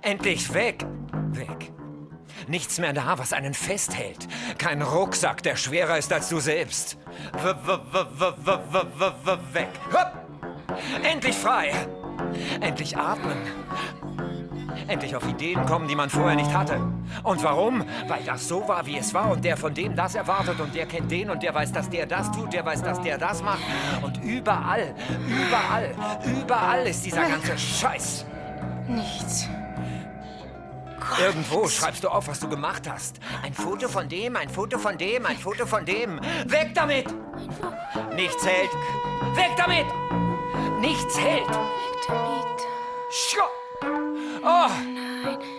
Endlich weg! Weg. Nichts mehr da, was einen festhält. Kein Rucksack, der schwerer ist als du selbst. Weg. Hopp. Endlich frei. Endlich atmen. Endlich auf Ideen kommen, die man vorher nicht hatte. Und warum? Weil das so war, wie es war und der von dem das erwartet und der kennt den und der weiß, dass der das tut, der weiß, dass der das macht. Und überall ist dieser ganze Scheiß. Nichts. Irgendwo schreibst du auf, was du gemacht hast. Ein Foto von dem, ein Foto von dem, ein Foto von dem. Weg damit! Nichts hält. Weg damit! Nichts hält. Weg damit. Oh! Nein.